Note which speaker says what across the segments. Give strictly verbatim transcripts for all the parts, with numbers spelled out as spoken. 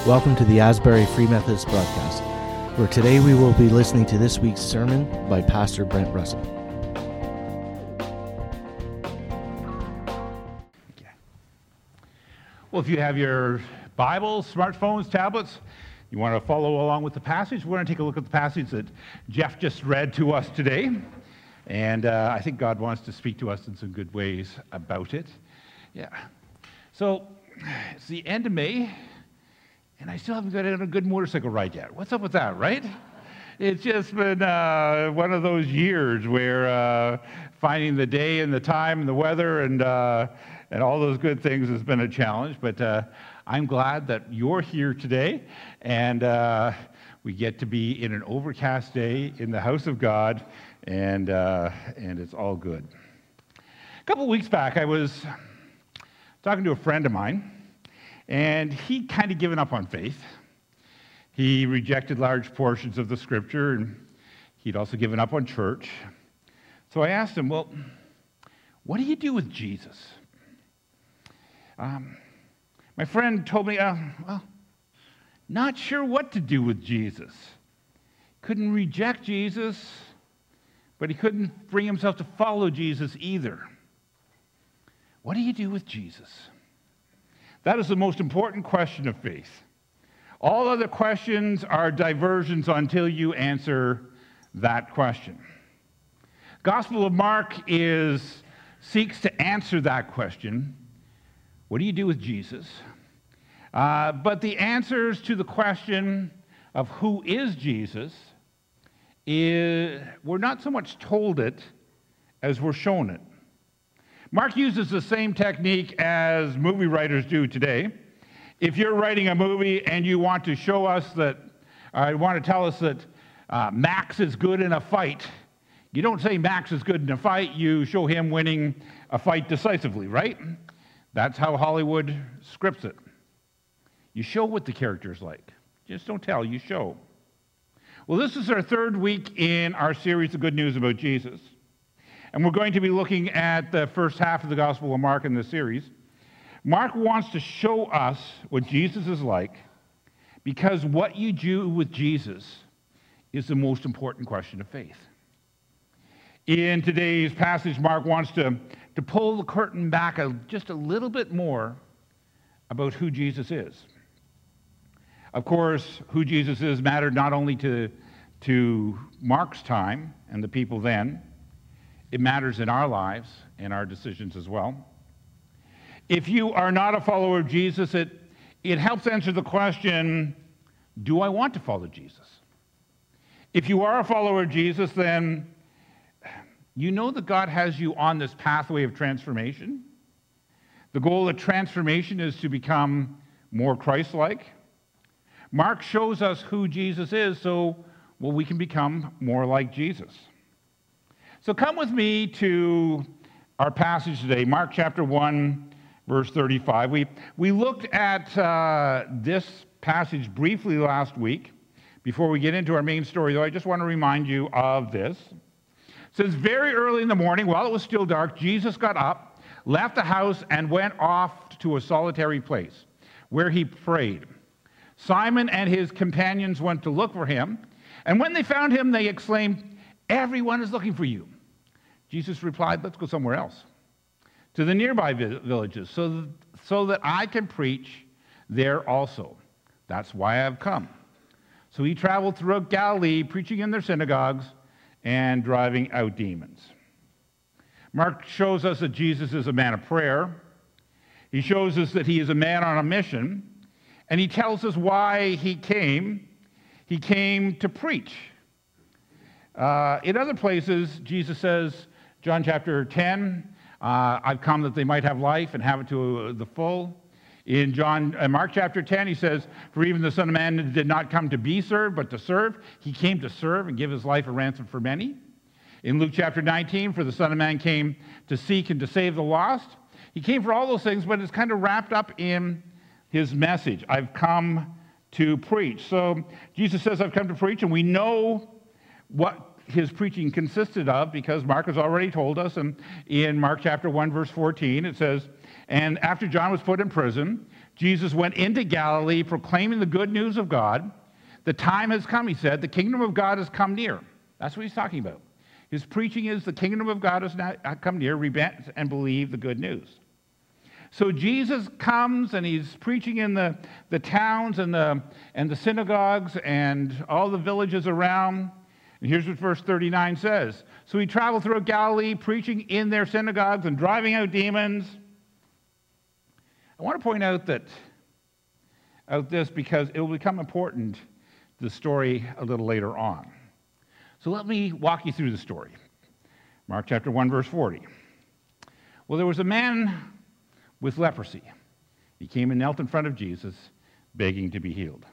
Speaker 1: Welcome to the Asbury Free Methodist broadcast, where today we will be listening to this week's sermon by Pastor Brent Russell.
Speaker 2: Okay. Well, if you have your Bibles, smartphones, tablets, you want to follow along with the passage, we're going to take a look at the passage that Jeff just read to us today. And uh, I think God wants to speak to us in some good ways about it. Yeah. So, it's the end of May, and I still haven't got on a good motorcycle ride yet. What's up with that, right? It's just been uh, one of those years where uh, finding the day and the time and the weather and uh, and all those good things has been a challenge. But uh, I'm glad that you're here today, and uh, we get to be in an overcast day in the house of God, and uh, and it's all good. A couple of weeks back, I was talking to a friend of mine, and he'd kind of given up on faith. He rejected large portions of the scripture, and he'd also given up on church. So I asked him, well, what do you do with Jesus? Um, my friend told me, uh, well, not sure what to do with Jesus. Couldn't reject Jesus, but he couldn't bring himself to follow Jesus either. What do you do with Jesus? That is the most important question of faith. All other questions are diversions until you answer that question. Gospel of Mark is seeks to answer that question. What do you do with Jesus? Uh, but the answers to the question of who is Jesus, is, we're not so much told it as we're shown it. Mark uses the same technique as movie writers do today. If you're writing a movie and you want to show us that, or you want to tell us that uh, Max is good in a fight, you don't say Max is good in a fight, you show him winning a fight decisively, right? That's how Hollywood scripts it. You show what the character's like. Just don't tell, you show. Well, this is our third week in our series of Good News about Jesus. And we're going to be looking at the first half of the Gospel of Mark in this series. Mark wants to show us what Jesus is like, because what you do with Jesus is the most important question of faith. In today's passage, Mark wants to, to pull the curtain back a, just a little bit more about who Jesus is. Of course, who Jesus is mattered not only to, to Mark's time and the people then, it matters in our lives and our decisions as well. If you are not a follower of Jesus, it, it helps answer the question, do I want to follow Jesus? If you are a follower of Jesus, then you know that God has you on this pathway of transformation. The goal of transformation is to become more Christ-like. Mark shows us who Jesus is so well, we can become more like Jesus. So come with me to our passage today, Mark chapter one, verse thirty-five. We, we looked at uh, this passage briefly last week. Before we get into our main story, though, I just want to remind you of this. It says, very early in the morning, while it was still dark, Jesus got up, left the house, and went off to a solitary place, where he prayed. Simon and his companions went to look for him, and when they found him, they exclaimed, everyone is looking for you. Jesus replied, let's go somewhere else, to the nearby villages, so that, so that I can preach there also. That's why I have come. So he traveled throughout Galilee, preaching in their synagogues and driving out demons. Mark shows us that Jesus is a man of prayer. He shows us that he is a man on a mission, and he tells us why he came. He came to preach. Uh, in other places, Jesus says, John chapter ten, uh, I've come that they might have life and have it to the full. In John, uh, Mark chapter ten, he says, for even the Son of Man did not come to be served, but to serve. He came to serve and give his life a ransom for many. In Luke chapter nineteen, for the Son of Man came to seek and to save the lost. He came for all those things, but it's kind of wrapped up in his message. I've come to preach. So Jesus says, I've come to preach, and we know what his preaching consisted of because Mark has already told us. And in Mark chapter one, verse fourteen, it says, and after John was put in prison, Jesus went into Galilee proclaiming the good news of God. The time has come, he said. The kingdom of God has come near. That's what he's talking about. His preaching is the kingdom of God has now come near. Repent and believe the good news. So Jesus comes and he's preaching in the, the towns and the, and the synagogues and all the villages around. And here's what verse thirty-nine says. So he traveled throughout Galilee, preaching in their synagogues and driving out demons. I want to point out that out this because it will become important to the story a little later on. So let me walk you through the story. Mark chapter one, verse forty. Well, there was a man with leprosy. He came and knelt in front of Jesus, begging to be healed.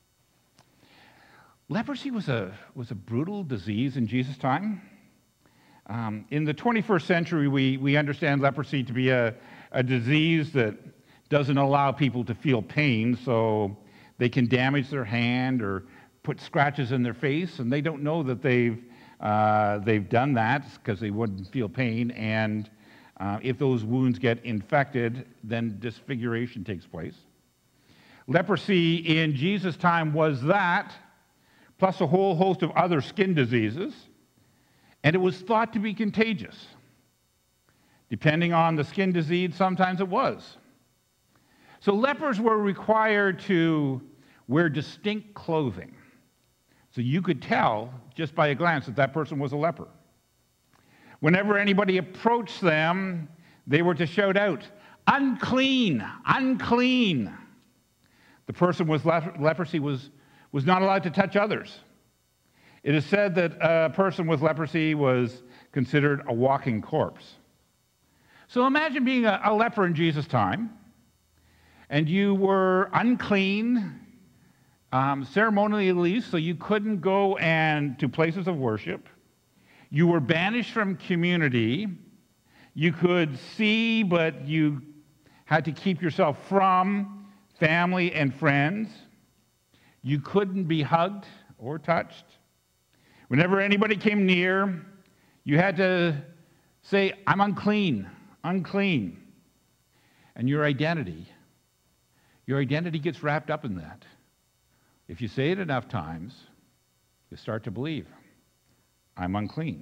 Speaker 2: Leprosy was a, was a brutal disease in Jesus' time. Um, in the twenty-first century, we, we understand leprosy to be a, a disease that doesn't allow people to feel pain, so they can damage their hand or put scratches in their face, and they don't know that they've, uh, they've done that because they wouldn't feel pain, and uh, if those wounds get infected, then disfiguration takes place. Leprosy in Jesus' time was that, plus a whole host of other skin diseases, and it was thought to be contagious. Depending on the skin disease, sometimes it was. So lepers were required to wear distinct clothing. So you could tell just by a glance that that person was a leper. Whenever anybody approached them, they were to shout out, "Unclean, unclean." The person with leprosy was, was not allowed to touch others. It is said that a person with leprosy was considered a walking corpse. So imagine being a, a leper in Jesus' time, and you were unclean, um, ceremonially at least, so you couldn't go and to places of worship. You were banished from community. You could see, but you had to keep yourself from family and friends. You couldn't be hugged or touched. Whenever anybody came near, you had to say, "I'm unclean, unclean." And your identity, your identity gets wrapped up in that. If you say it enough times, you start to believe, "I'm unclean."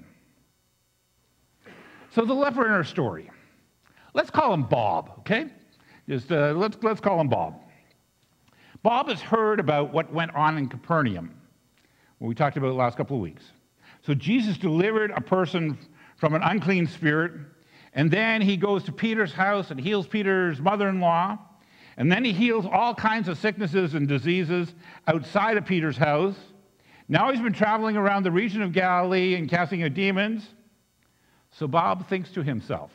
Speaker 2: So the leper in our story, let's call him Bob, okay? Just uh, let's let's call him Bob. Bob has heard about what went on in Capernaum, what we talked about the last couple of weeks. So Jesus delivered a person from an unclean spirit, and then he goes to Peter's house and heals Peter's mother-in-law, and then he heals all kinds of sicknesses and diseases outside of Peter's house. Now he's been traveling around the region of Galilee and casting out demons. So Bob thinks to himself,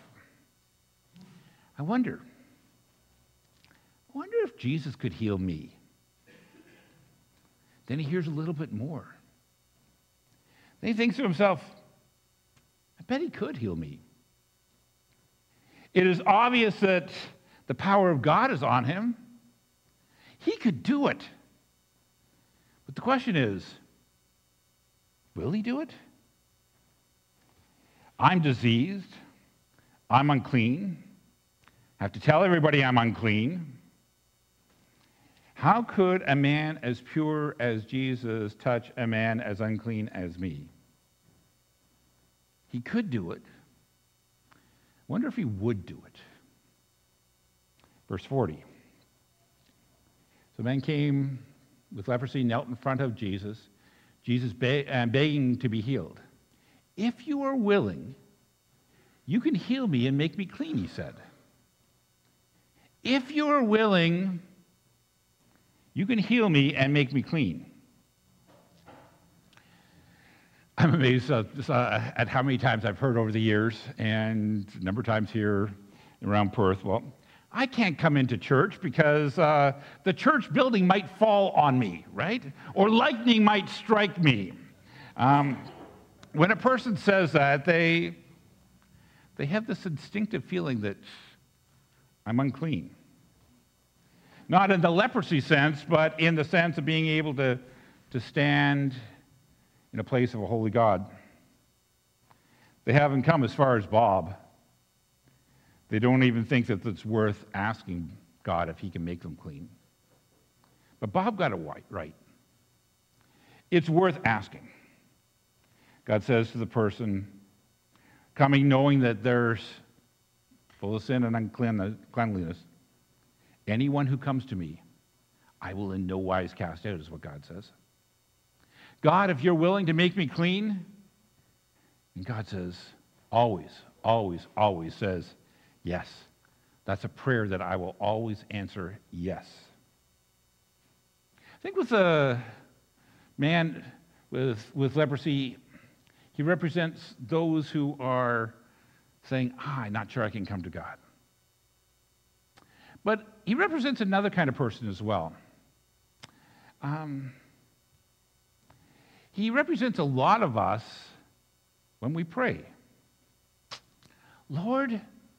Speaker 2: I wonder, I wonder if Jesus could heal me. Then he hears a little bit more. Then he thinks to himself, I bet he could heal me. It is obvious that the power of God is on him. He could do it. But the question is, will he do it? I'm diseased. I'm unclean. I have to tell everybody I'm unclean. How could a man as pure as Jesus touch a man as unclean as me? He could do it. I wonder if he would do it. Verse forty. So a man came with leprosy, knelt in front of Jesus, Jesus be- uh, begging to be healed. If you are willing, you can heal me and make me clean, he said. If you are willing, you can heal me and make me clean. I'm amazed uh, uh, at how many times I've heard over the years, and a number of times here around Perth, well, I can't come into church because uh, the church building might fall on me, right? Or lightning might strike me. Um, when a person says that, they, they have this instinctive feeling that I'm unclean. Not in the leprosy sense, but in the sense of being able to, to stand in a place of a holy God. They haven't come as far as Bob. They don't even think that it's worth asking God if he can make them clean. But Bob got it right. It's worth asking. God says to the person coming knowing that there's full of sin and uncleanliness, anyone who comes to me, I will in no wise cast out, is what God says. God, if you're willing to make me clean, and God says, always, always, always says, yes. That's a prayer that I will always answer yes. I think with a man with, with leprosy, he represents those who are saying, ah, I'm not sure I can come to God. But he represents another kind of person as well. Um, he represents a lot of us when we pray. Lord,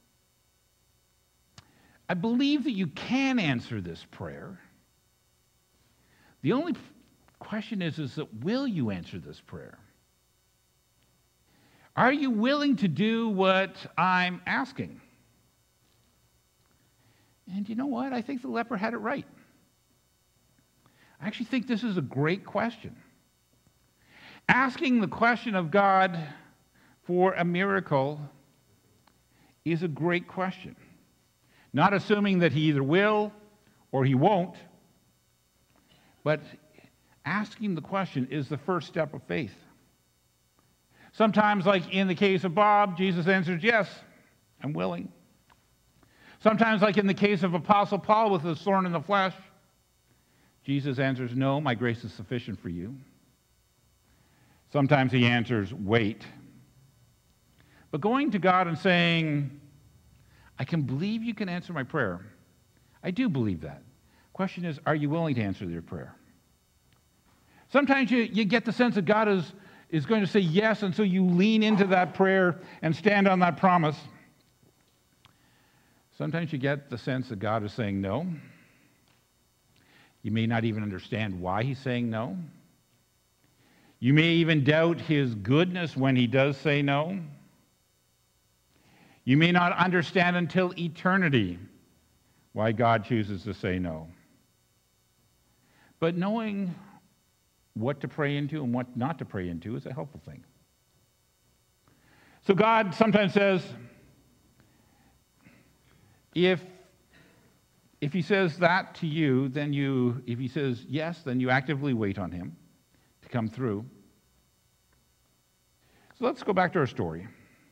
Speaker 2: I believe that you can answer this prayer. The only question is, is that will you answer this prayer? Are you willing to do what I'm asking? And you know what? I think the leper had it right. I actually think this is a great question. Asking the question of God for a miracle is a great question. Not assuming that he either will or he won't, but asking the question is the first step of faith. Sometimes, like in the case of Bob, Jesus answers, yes, I'm willing. Sometimes, like in the case of Apostle Paul with his thorn in the flesh, Jesus answers, no, my grace is sufficient for you. Sometimes he answers, wait. But going to God and saying, I can believe you can answer my prayer. I do believe that. Question is, are you willing to answer your prayer? Sometimes you, you get the sense that God is, is going to say yes, and so you lean into that prayer and stand on that promise. Sometimes you get the sense that God is saying no. You may not even understand why he's saying no. You may even doubt his goodness when he does say no. You may not understand until eternity why God chooses to say no. But knowing what to pray into and what not to pray into is a helpful thing. So God sometimes says, if, if he says that to you, then you, if he says yes, then you actively wait on him to come through. So let's go back to our story.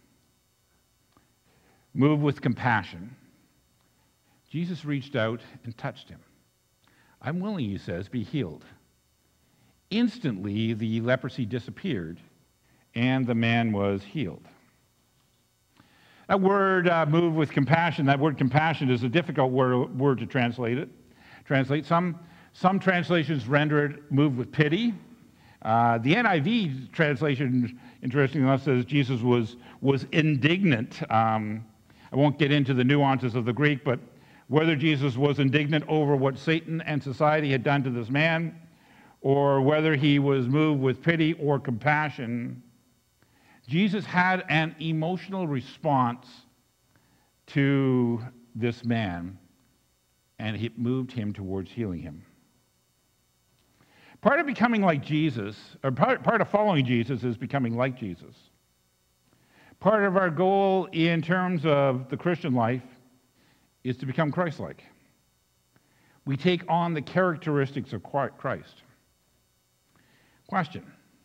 Speaker 2: Moved with compassion, Jesus reached out and touched him. I'm willing, he says, be healed. Instantly, the leprosy disappeared, and the man was healed. That word, uh, moved with compassion, that word compassion is a difficult word, word to translate it. Translate. Some, some translations render it moved with pity. Uh, the N I V translation, interestingly enough, says Jesus was, was indignant. Um, I won't get into the nuances of the Greek, but whether Jesus was indignant over what Satan and society had done to this man, or whether he was moved with pity or compassion, Jesus had an emotional response to this man, and it moved him towards healing him. Part of becoming like Jesus, or part, part of following Jesus is becoming like Jesus. Part of our goal in terms of the Christian life is to become Christ-like. We take on the characteristics of Christ. Question.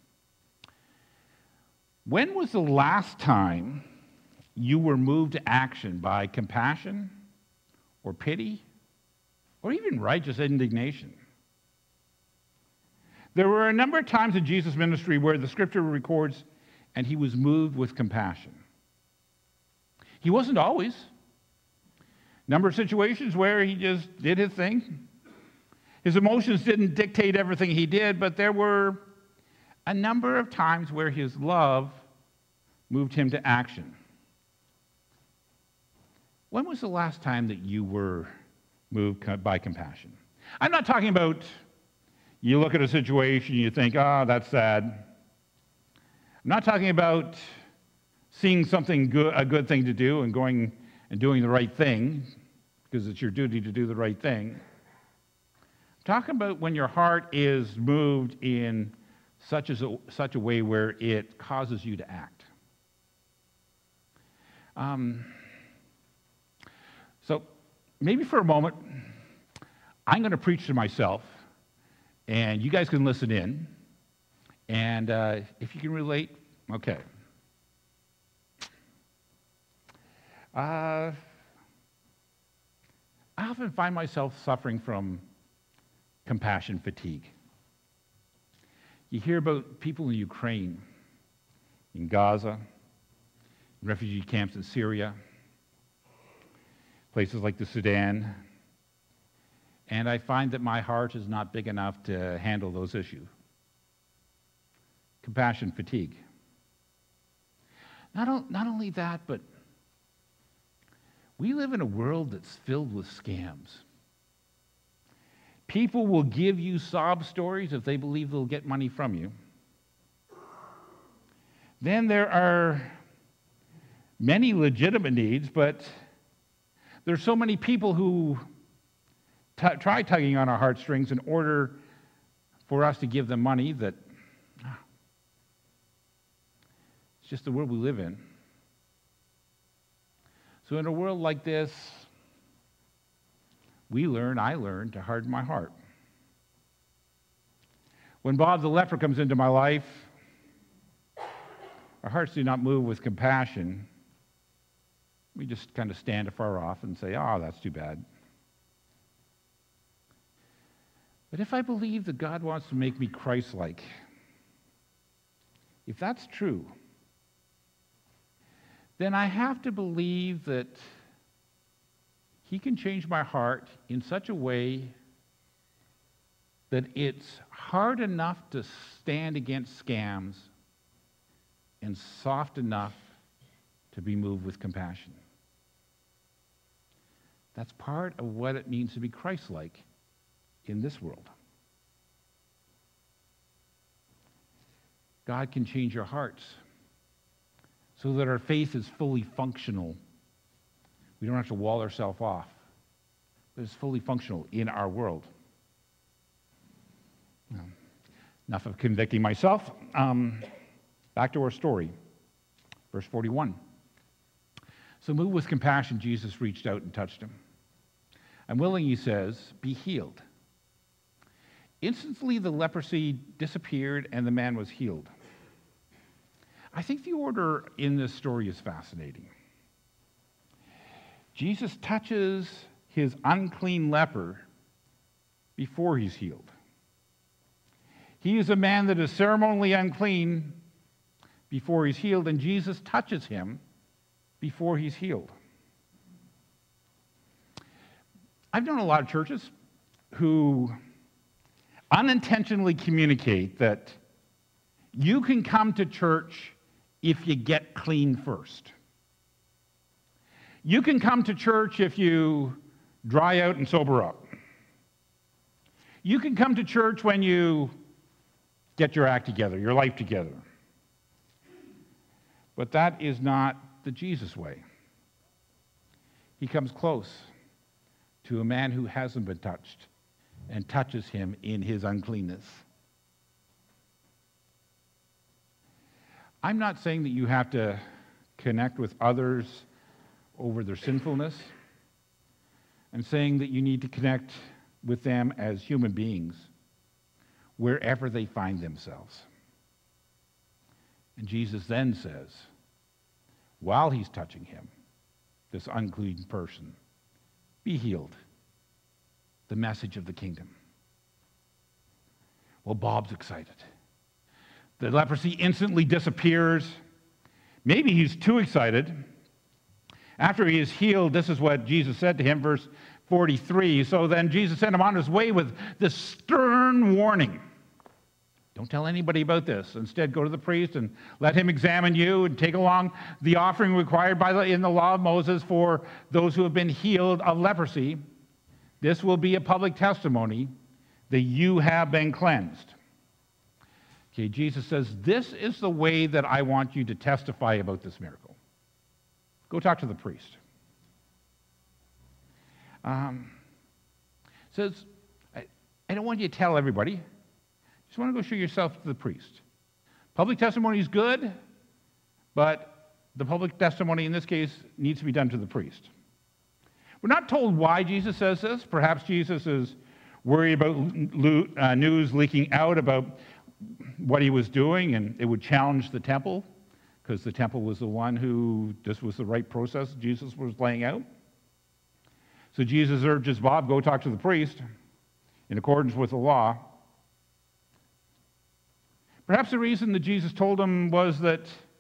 Speaker 2: When was the last time you were moved to action by compassion or pity or even righteous indignation? There were a number of times in Jesus' ministry where the scripture records, and he was moved with compassion. He wasn't always. Number of situations where he just did his thing. His emotions didn't dictate everything he did, but there were a number of times where his love moved him to action. When was the last time that you were moved by compassion? I'm not talking about you look at a situation, you think, ah, oh, that's sad. I'm not talking about seeing something good, a good thing to do and going and doing the right thing, because it's your duty to do the right thing. I'm talking about when your heart is moved in such a, such a way where it causes you to act. Um, so maybe for a moment, I'm going to preach to myself, and you guys can listen in. And uh, if you can relate, okay. Uh, I often find myself suffering from compassion fatigue. You hear about people in Ukraine, in Gaza, in refugee camps in Syria, places like the Sudan, and I find that my heart is not big enough to handle those issues. Compassion fatigue. Not, o- not only that, but we live in a world that's filled with scams. People will give you sob stories if they believe they'll get money from you. Then there are many legitimate needs, but there's so many people who t- try tugging on our heartstrings in order for us to give them money that ah, it's just the world we live in. So in a world like this, we learn, I learn, to harden my heart. When Bob the leper comes into my life, our hearts do not move with compassion. We just kind of stand afar off and say, oh, that's too bad. But if I believe that God wants to make me Christ-like, if that's true, then I have to believe that He can change my heart in such a way that it's hard enough to stand against scams and soft enough to be moved with compassion. That's part of what it means to be Christ-like in this world. God can change our hearts so that our faith is fully functional. We don't have to wall ourselves off, but it's fully functional in our world. Well, enough of convicting myself. Um, back to our story. Verse forty-one. So moved with compassion, Jesus reached out and touched him. I'm willing, he says, be healed. Instantly the leprosy disappeared and the man was healed. I think the order in this story is fascinating. Jesus touches his unclean leper before he's healed. He is a man that is ceremonially unclean before he's healed, and Jesus touches him before he's healed. I've known a lot of churches who unintentionally communicate that you can come to church if you get clean first. You can come to church if you dry out and sober up. You can come to church when you get your act together, your life together. But that is not the Jesus way. He comes close to a man who hasn't been touched and touches him in his uncleanness. I'm not saying that you have to connect with others over their sinfulness. I'm saying that you need to connect with them as human beings wherever they find themselves. And Jesus then says, while he's touching him, this unclean person, be healed. The message of the kingdom. Well, Bob's excited. The leprosy instantly disappears. Maybe he's too excited. After he is healed, this is what Jesus said to him, verse forty-three. So then Jesus sent him on his way with this stern warning. Don't tell anybody about this. Instead, go to the priest and let him examine you and take along the offering required by the, in the law of Moses for those who have been healed of leprosy. This will be a public testimony that you have been cleansed. Okay, Jesus says, this is the way that I want you to testify about this miracle. Go talk to the priest. Um, says, I, I don't want you to tell everybody. Just want to go show yourself to the priest. Public testimony is good, but the public testimony in this case needs to be done to the priest. We're not told why Jesus says this. Perhaps Jesus is worried about lo- uh, news leaking out about what he was doing, and it would challenge the temple, because the temple was the one who, this was the right process Jesus was laying out. So Jesus urges Bob, go talk to the priest in accordance with the law. Perhaps the reason that Jesus told him was that,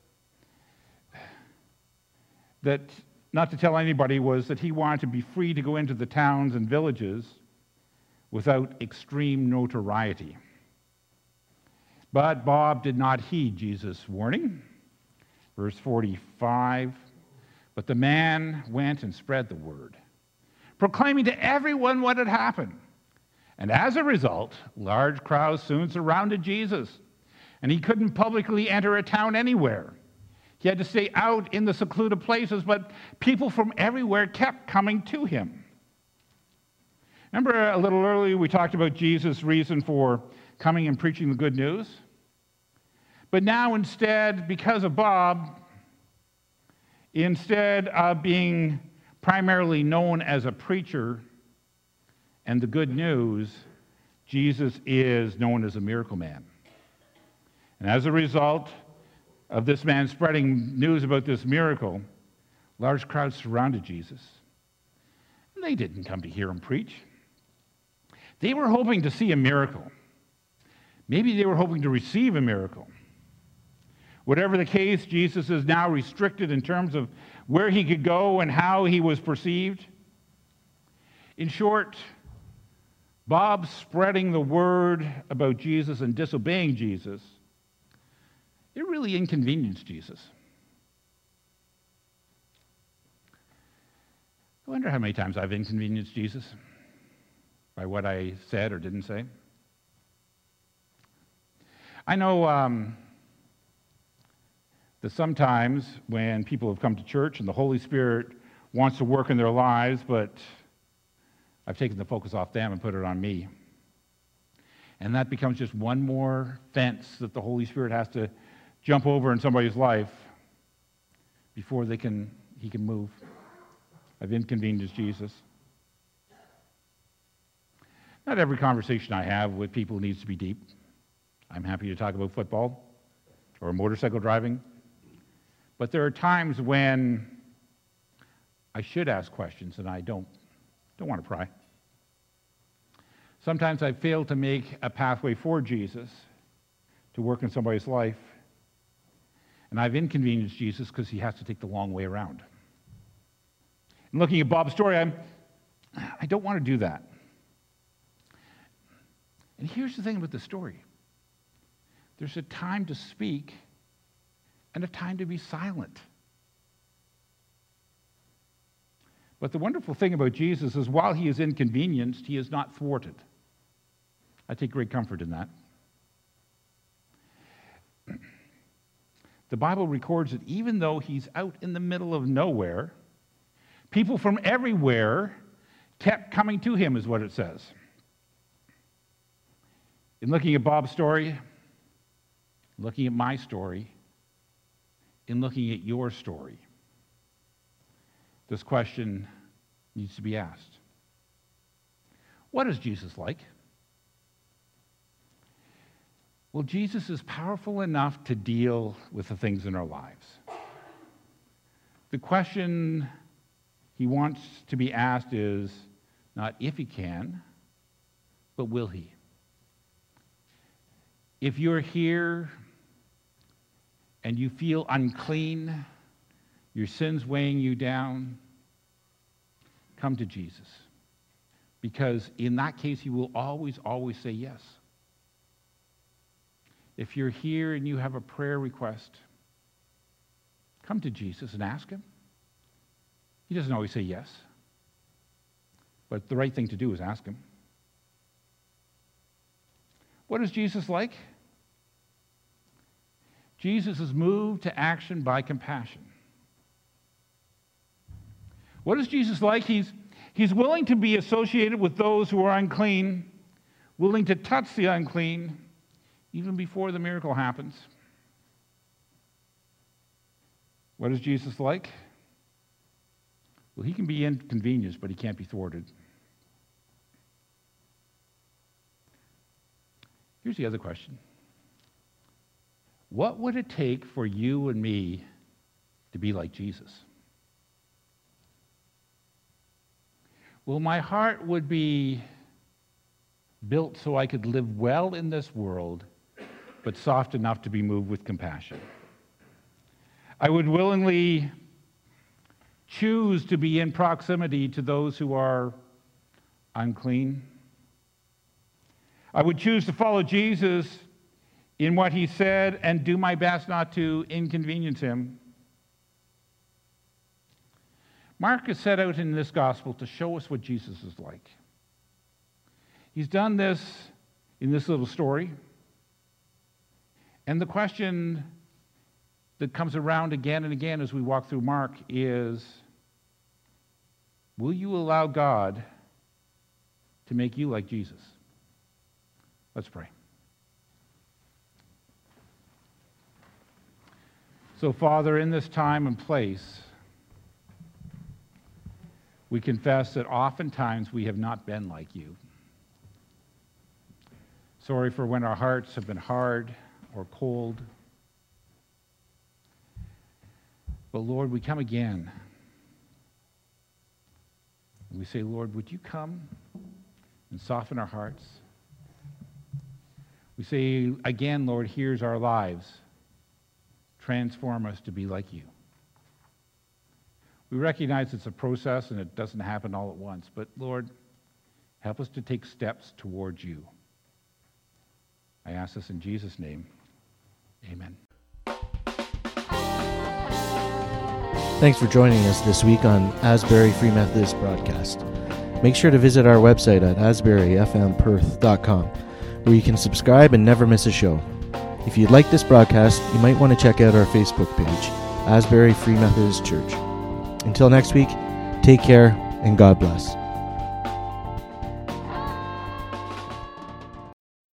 Speaker 2: that not to tell anybody, was that he wanted to be free to go into the towns and villages without extreme notoriety. But Bob did not heed Jesus' warning. Verse forty-five, but the man went and spread the word, proclaiming to everyone what had happened. And as a result, large crowds soon surrounded Jesus, and he couldn't publicly enter a town anywhere. He had to stay out in the secluded places, but people from everywhere kept coming to him. Remember a little earlier we talked about Jesus' reason for coming and preaching the good news? But now instead, because of Bob, instead of being primarily known as a preacher and the good news, Jesus is known as a miracle man. And as a result of this man spreading news about this miracle, large crowds surrounded Jesus. And they didn't come to hear him preach. They were hoping to see a miracle. Maybe they were hoping to receive a miracle. Whatever the case, Jesus is now restricted in terms of where he could go and how he was perceived. In short, Bob spreading the word about Jesus and disobeying Jesus, it really inconvenienced Jesus. I wonder how many times I've inconvenienced Jesus by what I said or didn't say. I know um, that sometimes when people have come to church and the Holy Spirit wants to work in their lives, but I've taken the focus off them and put it on me. And that becomes just one more fence that the Holy Spirit has to jump over in somebody's life before they can he can move. I've inconvenienced Jesus. Not every conversation I have with people needs to be deep. I'm happy to talk about football or motorcycle driving. But there are times when I should ask questions and I don't. Don't want to pry. Sometimes I fail to make a pathway for Jesus to work in somebody's life. And I've inconvenienced Jesus because he has to take the long way around. And looking at Bob's story, I'm, I don't want to do that. And here's the thing about the story. There's a time to speak and a time to be silent. But the wonderful thing about Jesus is while he is inconvenienced, he is not thwarted. I take great comfort in that. The Bible records that even though he's out in the middle of nowhere, people from everywhere kept coming to him, is what it says. In looking at Bob's story, looking at my story, in looking at your story, this question needs to be asked. What is Jesus like? Well, Jesus is powerful enough to deal with the things in our lives. The question he wants to be asked is not if he can, but will he? If you're here and you feel unclean, your sins weighing you down, come to Jesus. Because in that case, he will always, always say yes. If you're here and you have a prayer request, come to Jesus and ask him. He doesn't always say yes, but the right thing to do is ask him. What is Jesus like? Jesus is moved to action by compassion. What is Jesus like? He's, He's willing to be associated with those who are unclean, willing to touch the unclean, even before the miracle happens. What is Jesus like? Well, he can be inconvenienced, but he can't be thwarted. Here's the other question. What would it take for you and me to be like Jesus? Well, my heart would be built so I could live well in this world, but soft enough to be moved with compassion. I would willingly choose to be in proximity to those who are unclean. I would choose to follow Jesus in what he said and do my best not to inconvenience him. Mark is set out in this gospel to show us what Jesus is like. He's done this in this little story. And the question that comes around again and again as we walk through Mark is, will you allow God to make you like Jesus? Let's pray. So, Father, in this time and place, we confess that oftentimes we have not been like you. Sorry for when our hearts have been hard or cold. But Lord, we come again. And we say, Lord, would you come and soften our hearts? We say again, Lord, here's our lives. Transform us to be like you. We recognize it's a process and it doesn't happen all at once, but Lord, help us to take steps towards you. I ask this in Jesus' name. Amen.
Speaker 1: Thanks for joining us this week on Asbury Free Methodist Broadcast. Make sure to visit our website at asbury f m perth dot com, where you can subscribe and never miss a show. If you'd like this broadcast, you might want to check out our Facebook page, Asbury Free Methodist Church. Until next week, take care and God bless.